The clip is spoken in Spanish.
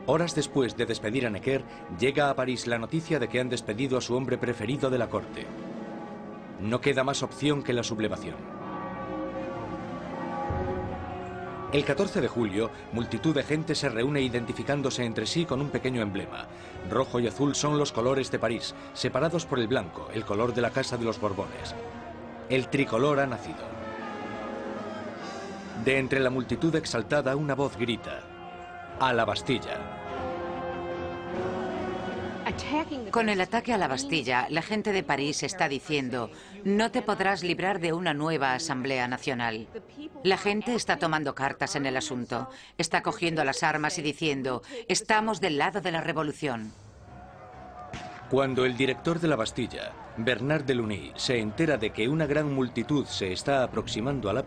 Horas después de despedir a Necker, llega a París la noticia de que han despedido a su hombre preferido de la corte. No queda más opción que la sublevación. El 14 de julio, multitud de gente se reúne identificándose entre sí con un pequeño emblema. Rojo y azul son los colores de París, separados por el blanco, el color de la Casa de los Borbones. El tricolor ha nacido. De entre la multitud exaltada, una voz grita: ¡A la Bastilla! Con el ataque a la Bastilla, la gente de París está diciendo: no te podrás librar de una nueva Asamblea Nacional. La gente está tomando cartas en el asunto, está cogiendo las armas y diciendo: estamos del lado de la revolución. Cuando el director de la Bastilla, Bernard Delaunay, se entera de que una gran multitud se está aproximando a la